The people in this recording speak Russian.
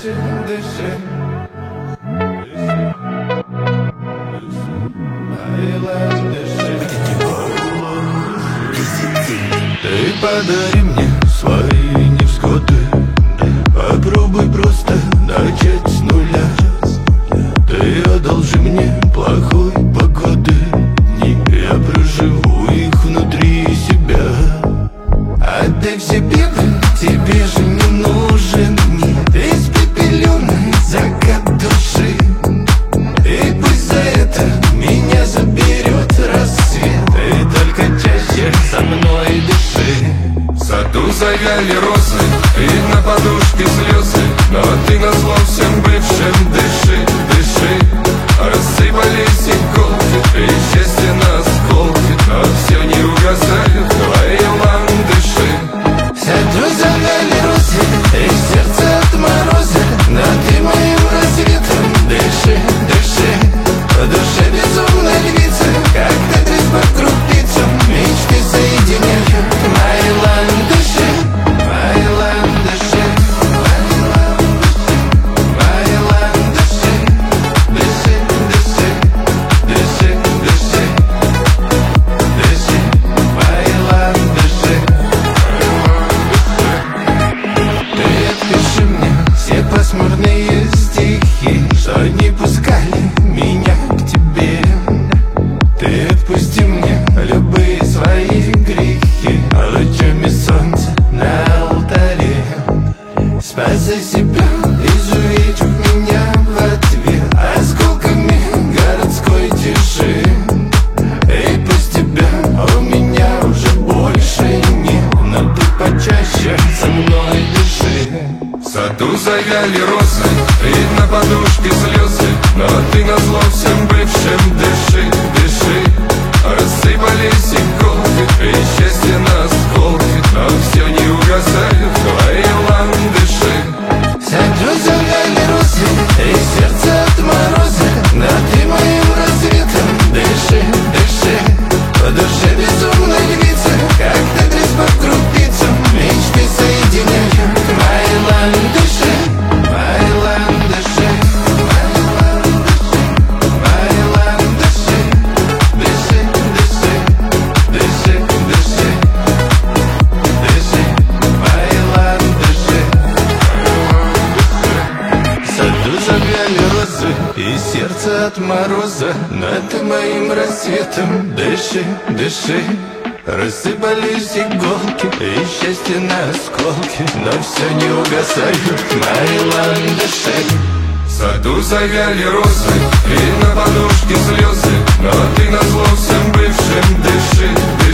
дыши, дыши. Айланд, дыши. Ты подари мне свои невзгоды. Попробуй просто начать с нуля. Ты одолжи мне плохой погоды. Я проживу их внутри себя. Отдай все беды, тебе же не нужен мир. Испепеленный закат души. И пусть за это меня заберет рассвет. И только чаще со мной дыши. В саду завяли розы, и на подушке слезы, но ты назло всем бывшим дыши, дыши. Рассыпались иголки, и счастье на осколки, но все не угасает твои ландыши. В саду завяли розы, и сердце от мороза, но ты моим рассветом дыши, дыши. В душе безумная львица, как тетрис по крупицам, мечты соединяют мои ландыши, мои ландыши, мои ландыши. Дыши, дыши, дыши, дыши, дыши, мои ландыши. Ты отпиши мне все пасмурные стихи, что не пускали меня к тебе. Ты отпусти мне любые свои грехи лучами солнца на алтаре. Спасай себя, изувечив меня в ответ осколками городской тиши. И пусть тебя у меня уже больше нет, но ты почаще со мной дыши. В саду завяли розы, и на подушке слезы, но ты назло всем бывшим дыши, дыши. Рассыпались иголки, и счастье на осколки, но все не угасает твои ландыши. В саду завяли розы, и сердце от мороза, но ты моим рассветом дыши, дыши. В душе безумная львица, как тетрис по крупицам, мечты соединяют мои ландыши, мои ландыши, мои ландыши, мои ландыши. Дыши, дыши, дыши, дыши, дыши, мои ландыши. В саду завяли розы, и сердце от мороза, но ты моим рассветом дыши, дыши. Рассыпались иголки, и счастье на осколки, но все не угасают мои ландыши. В саду завяли розы, и на подушке слезы, но ты назло всем бывшим дыши,